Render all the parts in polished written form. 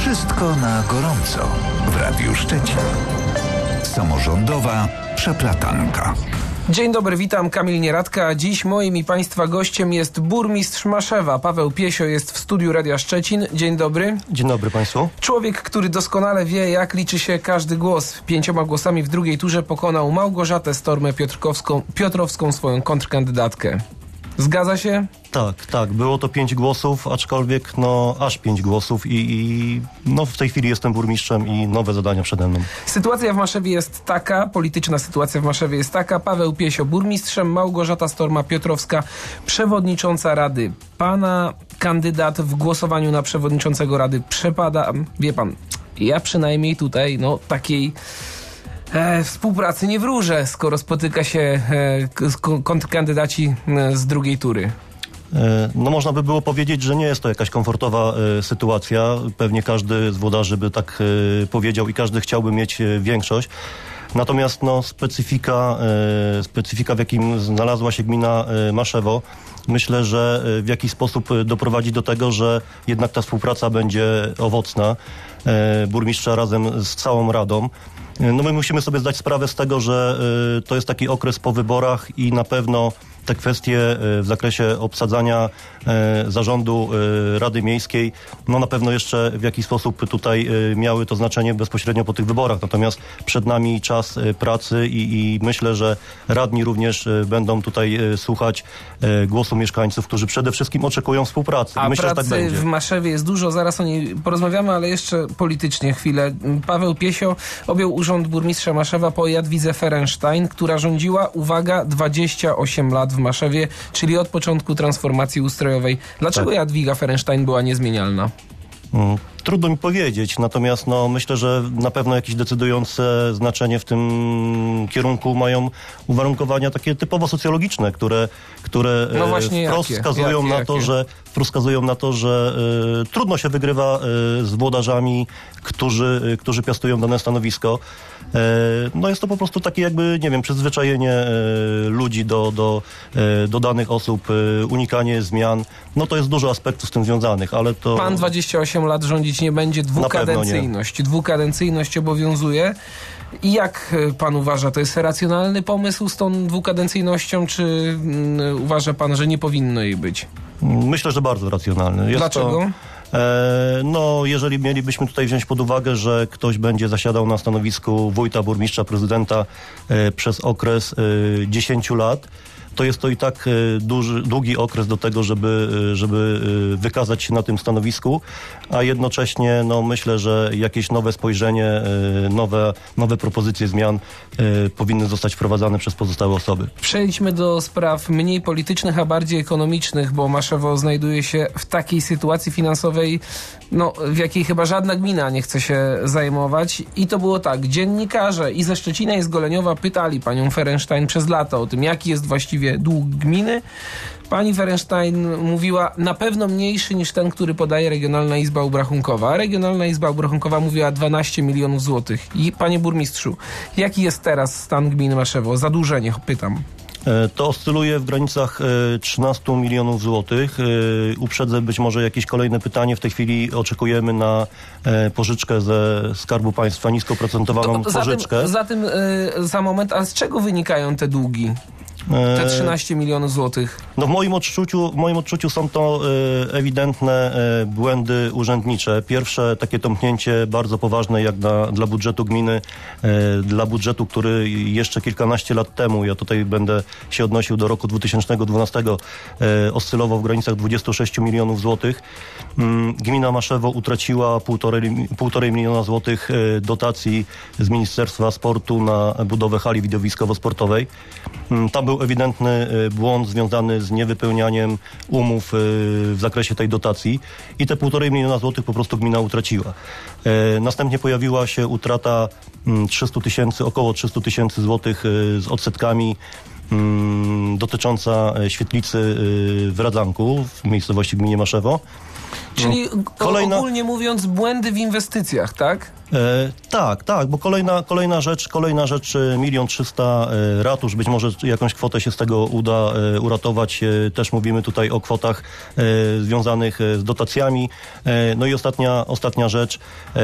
Wszystko na gorąco w Radiu Szczecin. Samorządowa przeplatanka. Dzień dobry, witam, Kamil Nieradka. Dziś moim i Państwa gościem jest burmistrz Maszewa. Paweł Piesio jest w studiu Radia Szczecin. Dzień dobry. Dzień dobry Państwu. Człowiek, który doskonale wie, jak liczy się każdy głos. 5 głosami w drugiej turze pokonał Małgorzatę Stormę-Piotrowską, swoją kontrkandydatkę. Zgadza się? Tak. Było to 5 głosów, aczkolwiek aż 5 głosów i w tej chwili jestem burmistrzem i nowe zadania przede mną. Sytuacja w Maszewie jest taka, polityczna sytuacja w Maszewie jest taka. Paweł Piesio burmistrzem, Małgorzata Storma-Piotrowska przewodnicząca Rady. Pana kandydat w głosowaniu na przewodniczącego Rady przepada, wie pan, ja przynajmniej tutaj takiej współpracy nie wróżę, skoro spotyka się kontrkandydaci z drugiej tury. Można by było powiedzieć, że nie jest to jakaś komfortowa sytuacja. Pewnie każdy z włodarzy by tak powiedział i każdy chciałby mieć większość. Natomiast specyfika, w jakim znalazła się gmina Maszewo, myślę, że w jakiś sposób doprowadzi do tego, że jednak ta współpraca będzie owocna. Burmistrza razem z całą Radą. My musimy sobie zdać sprawę z tego, że to jest taki okres po wyborach i na pewno te kwestie w zakresie obsadzania zarządu Rady Miejskiej, na pewno jeszcze w jakiś sposób tutaj miały to znaczenie bezpośrednio po tych wyborach. Natomiast przed nami czas pracy i myślę, że radni również będą tutaj słuchać głosu mieszkańców, którzy przede wszystkim oczekują współpracy. A myślę, pracy że tak będzie. W Maszewie jest dużo, zaraz o niej porozmawiamy, ale jeszcze politycznie chwilę. Paweł Piesio objął urząd burmistrza Maszewa po Jadwidze Ferenstein, która rządziła, uwaga, 28 lat w Maszewie, czyli od początku transformacji ustrojowej. Dlaczego Jadwiga Ferenstein była niezmienialna? Trudno mi powiedzieć, natomiast myślę, że na pewno jakieś decydujące znaczenie w tym kierunku mają uwarunkowania takie typowo socjologiczne, które wprost wskazują na to, że trudno się wygrywa z włodarzami, którzy piastują dane stanowisko. Jest to po prostu takie przyzwyczajenie ludzi do danych osób, unikanie zmian. To jest dużo aspektów z tym związanych, ale to... Pan 28 lat rządzić nie będzie, dwukadencyjność obowiązuje. I jak pan uważa, to jest racjonalny pomysł z tą dwukadencyjnością, czy uważa pan, że nie powinno jej być? Myślę, że bardzo racjonalny. Dlaczego? Jeżeli mielibyśmy tutaj wziąć pod uwagę, że ktoś będzie zasiadał na stanowisku wójta, burmistrza, prezydenta przez okres 10 lat, to jest to i tak długi okres do tego, żeby wykazać się na tym stanowisku, a jednocześnie myślę, że jakieś nowe spojrzenie, nowe propozycje zmian powinny zostać wprowadzane przez pozostałe osoby. Przejdźmy do spraw mniej politycznych, a bardziej ekonomicznych, bo Maszewo znajduje się w takiej sytuacji finansowej, w jakiej chyba żadna gmina nie chce się zajmować. I to było tak, dziennikarze i ze Szczecina, i z Goleniowa pytali panią Ferenstein przez lata o tym, jaki jest właściwie dług gminy. Pani Ferenstein mówiła, na pewno mniejszy niż ten, który podaje Regionalna Izba Obrachunkowa. A Regionalna Izba Obrachunkowa mówiła 12 milionów złotych. I panie burmistrzu, jaki jest teraz stan gminy Maszewo? Zadłużenie, pytam. To oscyluje w granicach 13 milionów złotych. Uprzedzę być może jakieś kolejne pytanie. W tej chwili oczekujemy na pożyczkę ze Skarbu Państwa, nisko procentowaną pożyczkę. Za moment, a z czego wynikają te długi? Te 13 milionów złotych. W moim odczuciu są to ewidentne błędy urzędnicze. Pierwsze takie tąpnięcie bardzo poważne jak dla budżetu gminy, dla budżetu, który jeszcze kilkanaście lat temu, ja tutaj będę się odnosił do roku 2012, oscylował w granicach 26 milionów złotych. Gmina Maszewo utraciła 1,5 miliona złotych dotacji z Ministerstwa Sportu na budowę hali widowiskowo-sportowej. Tam był ewidentny błąd związany z niewypełnianiem umów w zakresie tej dotacji i te 1,5 miliona złotych po prostu gmina utraciła. Następnie pojawiła się utrata około 300 tysięcy złotych z odsetkami dotycząca świetlicy w Radzanku, w miejscowości gminie Maszewo. Czyli ogólnie mówiąc błędy w inwestycjach, tak? Tak, bo kolejna rzecz 1 300 000 ratusz, być może jakąś kwotę się z tego uda uratować. Też mówimy tutaj o kwotach związanych z dotacjami. No i ostatnia rzecz,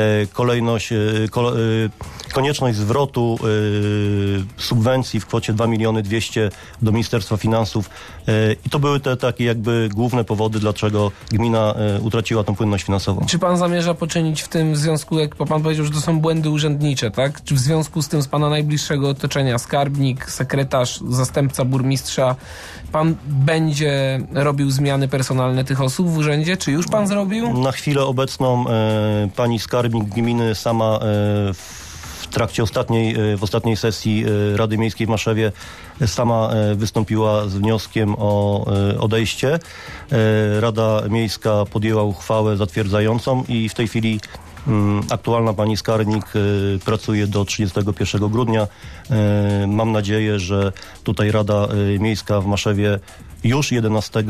konieczność zwrotu subwencji w kwocie 2 200 000 do Ministerstwa Finansów. I to były te takie jakby główne powody, dlaczego gmina utraciła tą płynność finansową. Czy pan zamierza poczynić w tym związku, jak pan powiedział, że to są błędy urzędnicze, tak? Czy w związku z tym z pana najbliższego otoczenia, skarbnik, sekretarz, zastępca burmistrza, pan będzie robił zmiany personalne tych osób w urzędzie? Czy już pan zrobił? Na chwilę obecną pani skarbnik gminy sama w trakcie w ostatniej sesji Rady Miejskiej w Maszewie sama wystąpiła z wnioskiem o odejście. Rada Miejska podjęła uchwałę zatwierdzającą i w tej chwili aktualna pani skarbnik pracuje do 31 grudnia. Mam nadzieję, że tutaj Rada Miejska w Maszewie już 11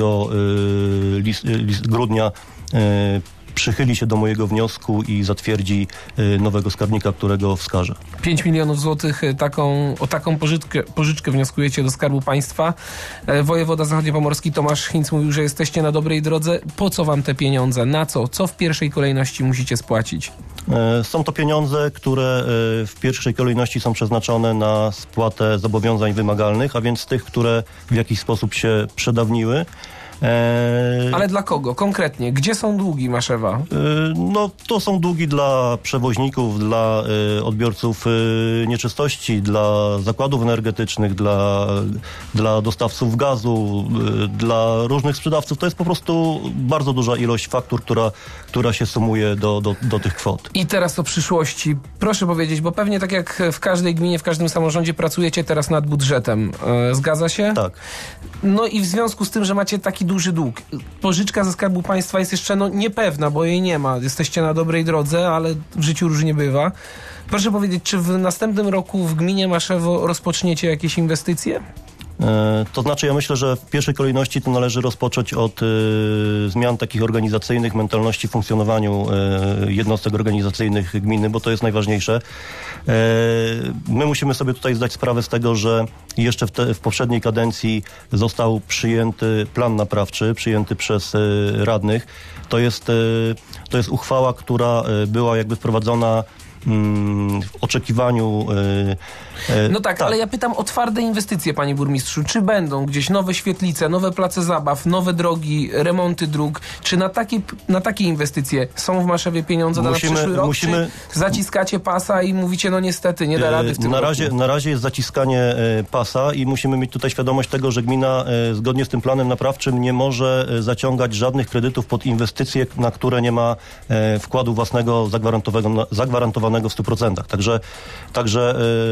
grudnia przychyli się do mojego wniosku i zatwierdzi nowego skarbnika, którego wskażę. 5 milionów złotych o taką pożyczkę wnioskujecie do Skarbu Państwa. Wojewoda zachodniopomorski Tomasz Hinc mówił, że jesteście na dobrej drodze. Po co wam te pieniądze? Na co? Co w pierwszej kolejności musicie spłacić? Są to pieniądze, które w pierwszej kolejności są przeznaczone na spłatę zobowiązań wymagalnych, a więc tych, które w jakiś sposób się przedawniły. Ale dla kogo? Konkretnie? Gdzie są długi Maszewa? No, to są długi dla przewoźników, dla odbiorców nieczystości, dla zakładów energetycznych, dla dostawców gazu, dla różnych sprzedawców. To jest po prostu bardzo duża ilość faktur, która się sumuje do tych kwot. I teraz o przyszłości. Proszę powiedzieć, bo pewnie tak jak w każdej gminie, w każdym samorządzie pracujecie teraz nad budżetem. Zgadza się? Tak. No i w związku z tym, że macie taki duży dług, pożyczka ze Skarbu Państwa jest jeszcze niepewna, bo jej nie ma. Jesteście na dobrej drodze, ale w życiu różnie bywa. Proszę powiedzieć, czy w następnym roku w gminie Maszewo rozpoczniecie jakieś inwestycje? To znaczy, ja myślę, że w pierwszej kolejności to należy rozpocząć od zmian takich organizacyjnych, mentalności w funkcjonowaniu jednostek organizacyjnych gminy, bo to jest najważniejsze. My musimy sobie tutaj zdać sprawę z tego, że jeszcze w poprzedniej kadencji został przyjęty plan naprawczy, przyjęty przez radnych. To jest uchwała, która była jakby wprowadzona w oczekiwaniu... No tak, ale ja pytam o twarde inwestycje, panie burmistrzu. Czy będą gdzieś nowe świetlice, nowe place zabaw, nowe drogi, remonty dróg? Czy na takie inwestycje są w Maszewie pieniądze na przyszły rok? Czy zaciskacie pasa i mówicie, no niestety, nie da rady w tym roku? Na razie jest zaciskanie pasa i musimy mieć tutaj świadomość tego, że gmina zgodnie z tym planem naprawczym nie może zaciągać żadnych kredytów pod inwestycje, na które nie ma wkładu własnego zagwarantowanego w 100%. Także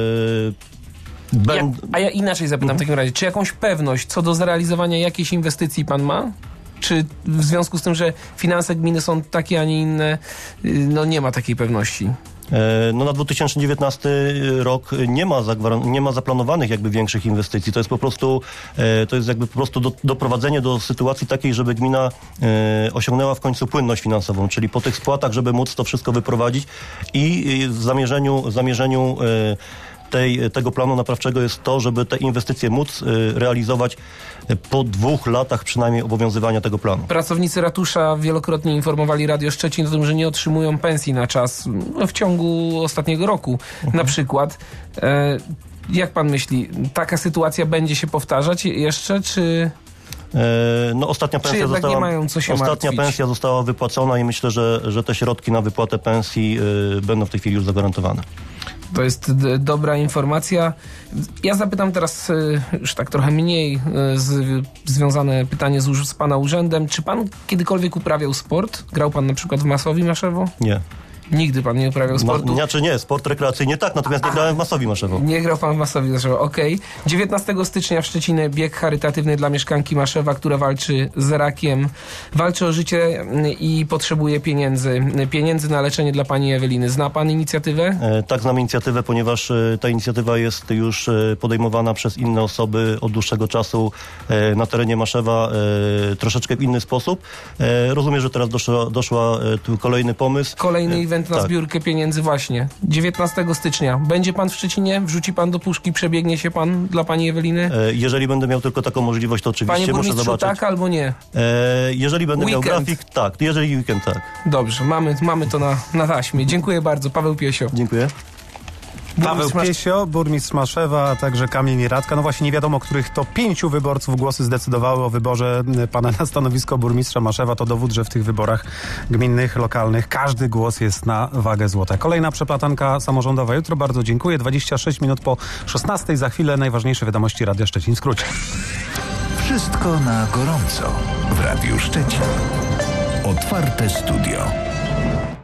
a ja inaczej zapytam w takim razie. Czy jakąś pewność co do zrealizowania jakiejś inwestycji pan ma? Czy w związku z tym, że finanse gminy są takie, a nie inne, no nie ma takiej pewności? No na 2019 rok nie ma zaplanowanych jakby większych inwestycji. To jest po prostu doprowadzenie do sytuacji takiej, żeby gmina osiągnęła w końcu płynność finansową, czyli po tych spłatach, żeby móc to wszystko wyprowadzić i w zamierzeniu tego planu naprawczego jest to, żeby te inwestycje móc realizować po 2 latach przynajmniej obowiązywania tego planu. Pracownicy ratusza wielokrotnie informowali Radio Szczecin o tym, że nie otrzymują pensji na czas w ciągu ostatniego roku na przykład. Jak pan myśli, taka sytuacja będzie się powtarzać jeszcze, czy... No, ostatnia pensja została wypłacona i myślę, że te środki na wypłatę pensji będą w tej chwili już zagwarantowane. To jest dobra informacja. Ja zapytam teraz już tak trochę mniej związane pytanie z pana urzędem. Czy pan kiedykolwiek uprawiał sport? Grał pan na przykład w Masowi Maszewo? Nie. Nigdy pan nie uprawiał sportu? Nie, sport rekreacyjny tak, natomiast nie grałem w Masowi Maszewo. Nie grał pan w Masowi Maszewo, okej. 19 stycznia w Szczecinie bieg charytatywny dla mieszkanki Maszewa, która walczy z rakiem. Walczy o życie i potrzebuje pieniędzy na leczenie dla pani Eweliny. Zna pan inicjatywę? Tak, znam inicjatywę, ponieważ ta inicjatywa jest już podejmowana przez inne osoby od dłuższego czasu na terenie Maszewa troszeczkę w inny sposób. Rozumiem, że teraz doszła tu kolejny pomysł. Kolejny event event na Tak. zbiórkę pieniędzy właśnie. 19 stycznia. Będzie pan w Szczecinie? Wrzuci pan do puszki? Przebiegnie się pan dla pani Eweliny? Jeżeli będę miał tylko taką możliwość, to oczywiście Panie muszę burmistrzu, zobaczyć. tak albo nie? Jeżeli będę miał Weekend. grafik, tak. Jeżeli weekend, tak. Dobrze, mamy to na taśmie. Dziękuję bardzo. Paweł Piesio. Dziękuję. Paweł Piesio, burmistrz Maszewa, a także Kamil Nieradka. No właśnie nie wiadomo, których to 5 wyborców głosy zdecydowały o wyborze pana na stanowisko burmistrza Maszewa. To dowód, że w tych wyborach gminnych, lokalnych każdy głos jest na wagę złota. Kolejna przeplatanka samorządowa jutro. Bardzo dziękuję. 26 minut po 16. Za chwilę najważniejsze wiadomości Radia Szczecin w skrócie. Wszystko na gorąco w Radiu Szczecin. Otwarte studio.